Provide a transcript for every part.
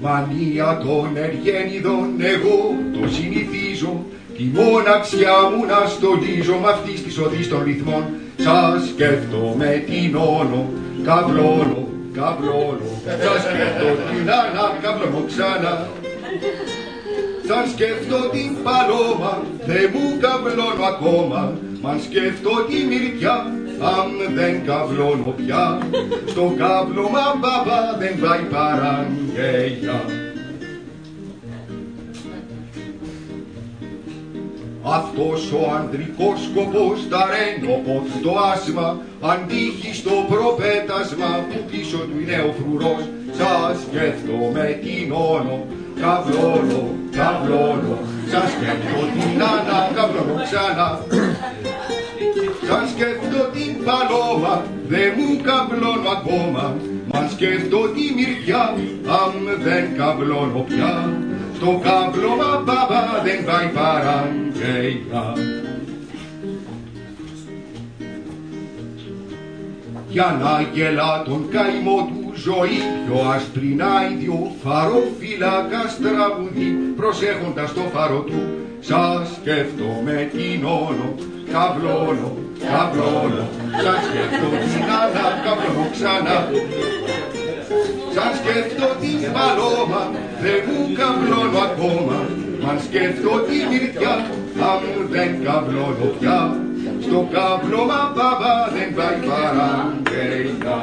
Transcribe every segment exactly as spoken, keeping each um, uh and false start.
Μανία των εργένιδων εγώ το συνηθίζω, τη μοναξιά μου να στολίζω μ' αυτής της οδής των ρυθμών. Σας σκέφτομαι την όνο, καβλώνω, καβλώνω, σας σκέφτω την άνα, καβλώνω ξανά. Σαν σκέφτω την παλώμα, δε μου καβλώνω ακόμα, μαν σκέφτω τη μυρτιά, αν δεν καβλώνω πια, στο καύλωμα μπαμπά δεν πάει παραγγελιά. Αυτός ο ανδρικός σκοπός ταραίνει όπως το άσμα, αντίχει στο προπέτασμα που πίσω του είναι ο φρουρός. Σας σκέφτομαι την όνο, καβλώνω, καβλώνω, σας σκέφτω την άνα, καβλώνω ξανά. Σαν σκέφτω την παλώμα, δε μου καβλώνω ακόμα, μαν σκέφτω τη μυριά, αν δεν καβλώνω πια, στο καύλωμα μπαμπά δεν πάει παραγγελιά. Για να γελά τον καημό του ζωή, πιο άσπρινα ίδιο φαροφύλακας τραγουδί, προσέχοντας το φάρο του. Σας σκέφτομαι την όνο, καβλώνω, καβλώνω, σας σκέφτω την άνα, καβλώνω ξανά. Σαν σκέφτω την παλώμα, δεν μου καβλώνω ακόμα, μαν σκέφτω τη μυρτιά, αν δεν καβλώνω πια, στο καύλωμα μπαμπά δεν πάει παραγγελιά.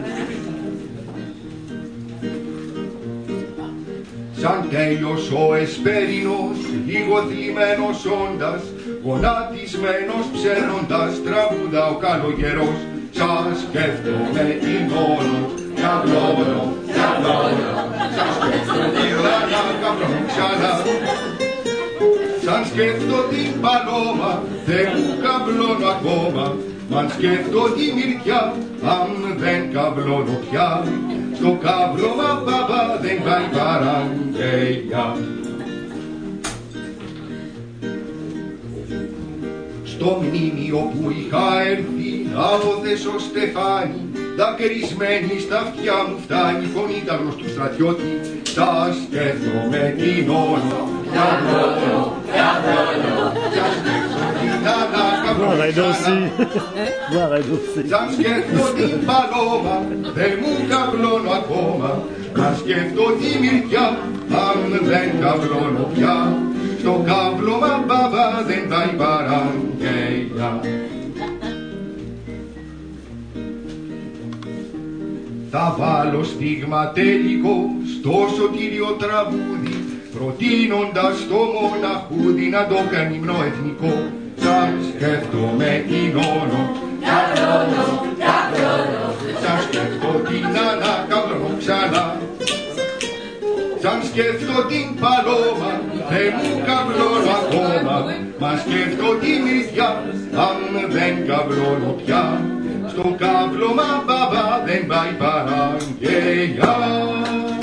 Σαν τέλειος ο εσπέρινος, λίγο θλιμμένος όντας, γονατισμένος ψέρνοντας, τραγουδά ο καλογερός. Σας σκέφτομαι την όνο, καβλώνω, καβλώνω, σας σκέφτω την άνα, καβλώνω ξανά. Σαν σκέφτω την παλώμα, δεν μου καβλώνω ακόμα, μαν σκέφτω τη μυρτιά, αν δεν καβλώνω πια, στο καύλωμα μπαμπά δεν πάει παραγγελιά. Στο μνήμιο που είχα έρθει, άωθες ο Στεφάνη, δακρυσμένη στα αυτιά μου φτάνει η φωνή τα γνωστού στρατιώτη. Σας σκέφτομαι την όνο, καβλώνω, καβλώνω, σας σκέφτω την άνα, καβλώνω ξανά. Σαν σκέφτω την παλώμα, δεν μου καβλώνω ακόμα, μα σκέφτω τη μυρτιά, αν δεν καβλώνω πια, στο καύλωμα μπαμπά δεν πάει παραγγελιά. Θα βάλω στίγμα τέλικο στο σωτήριο τραγούδι, προτείνοντας το μοναχούδι να το κάνει υμνό εθνικό. Σαν σκέφτομαι την όνο, καβλώνω, καβλώνω, σαν σκέφτω την άνα, καβλώνω ξανά. Σαν σκέφτω την παλώμα, δεν μου καβλώνω ακόμα, μα σκέφτω τη μυρτιά, αν δεν καβλώνω πια, στο καύλωμα μπαμπά δεν πάει παραγγελιά.